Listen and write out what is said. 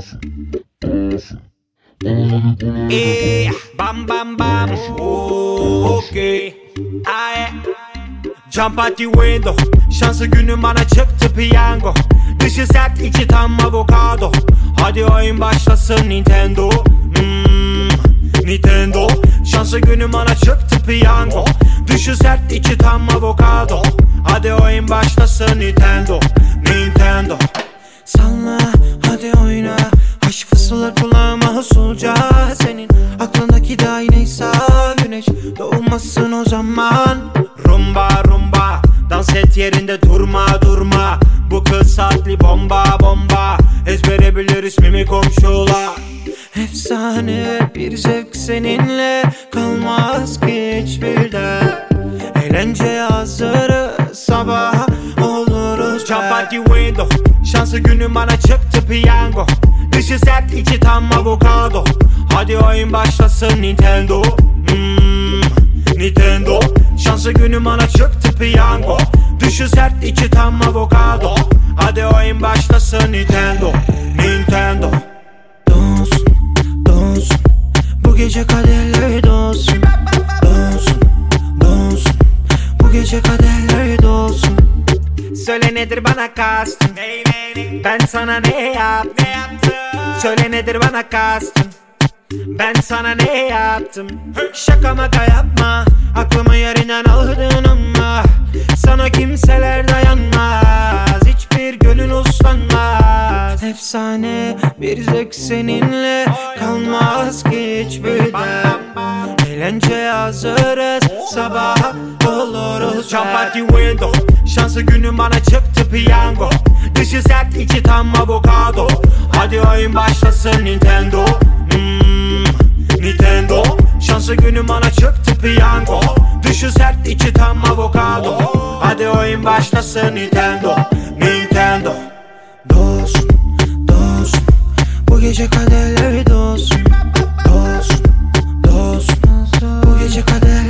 Bam bam bam. Okay. Aye. Jump at the window. Şansı günü bana çıktı piyango. Dışı sert içi tam avokado. Hadi oyun başlasın Nintendo. Nintendo. Şansı günü bana çıktı piyango. Dışı sert içi tam avokado. Hadi oyun başlasın Nintendo. Nintendo. Salla hadi oyna. Aşk fısıldar kulağıma usulca. Senin aklındaki daha neyse. Güneş doğmasın o zaman. Rumba rumba. Dans et yerinde durma durma. Bu kız saatli bomba bomba. Ezbere bilir ismimi komşular. Efsane bir zevk seninle. Kalmaz ki hiçbirden. Eğlenceye hazırız. Sabah oluruz. Jump at the window. Şansı günü bana çıktı piyango. Dışı sert içi tam avokado. Hadi oyun başlasın Nintendo. Nintendo. Şansı günü bana çıktı piyango. Dışı sert içi tam avokado. Hadi oyun başlasın Nintendo. Nintendo. Dolsun, dolsun. Bu gece kaderler dolsun. Dolsun, dolsun. Bu gece kaderler dolsun. Söyle nedir bana kastın? Ben sana ne yaptım? Söyle nedir bana kastın? Ben sana ne yaptım? Şaka maka yapma. Aklımı yerinden aldın ama sana kimseler dayanmaz. Hiçbir gönül uslanmaz. Efsane bir zevk seninle. Kalmaz ki hiçbirden. Eğlenceye hazırız. Sabah oluruz. Jump at the window. Şansı günü bana çıktı piyango. Dışı sert içi tam avokado. Hadi oyun başlasın Nintendo. Nintendo. Şansı günü bana çıktı piyango. Dışı sert içi tam avokado. Hadi oyun başlasın Nintendo. Nintendo. Dolsun, dolsun. Bu gece kaderleri dolsun. Dolsun, dolsun. Bu gece kader